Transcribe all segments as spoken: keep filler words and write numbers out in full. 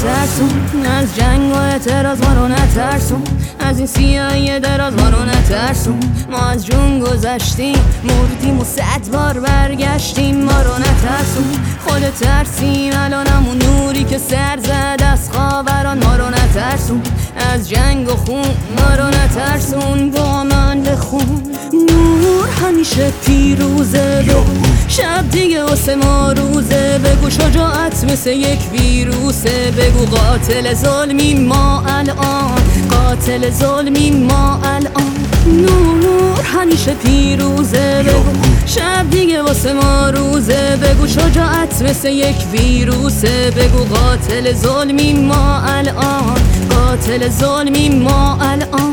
نترسون، از جنگ و اعتراض ما رو نترسون، از این سیاهی دراز ما رو نترسون. ما از جون گذشتیم، مردیم و صد بار برگشتیم، ما رو نترسون. خود ترسیم الان همون نوری که سر زد از خاوران، ما رو نترسون. از جنگ و خون ما رو نترسون، با من بخون. نور همیشه پیروزه، شب دیگه واسه ما روزه. بگو شجاعت مثل یک ویروسه، بگو قاتل ظلمی ما الان، قاتل ظلمی ما الان. نور همیشه پیروزه، بگو شب دیگه واسه ما روزه. بگو شجاعت مثل یک ویروسه، بگو قاتل ظلمی ما الان، قاتل ظلمی ما الان.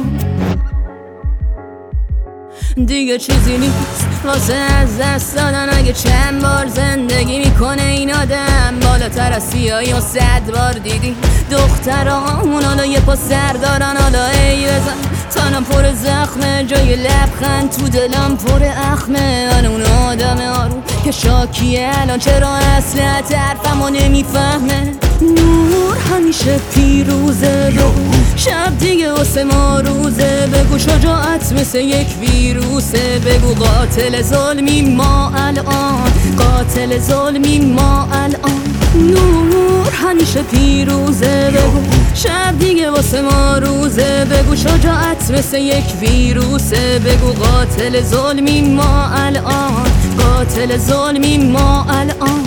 دیگه چیزی نیست واسه از دست دادن، اگه چند بار زندگی میکنه این آدم. بالاتر از سیاهی و صد بار دیدی دخترامون، حالا یه پا سر دارن. حالا ای بزن تنم پر زخمه، جای لبخند تو دلم پر اخمه. من اون آدم آروم که شاکیه الان، چرا اصلا طرفمو نمیفهمه. نور همیشه پیروزه، شب دیگه واسه ما روزه. بگو شجاعت مثل یک ویروسه، بگو قاتل ظلمی ما الان، قاتل ظلمی ما الان. نور همیشه پیروزه، بگو شب دیگه واسه ما روزه. بگو شجاعت مثل یک ویروسه، بگو قاتل ظلمی ما الان، قاتل ظلمی ما الان.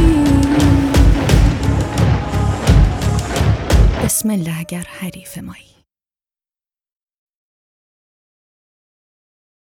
بسم الله اگر حریف مایی.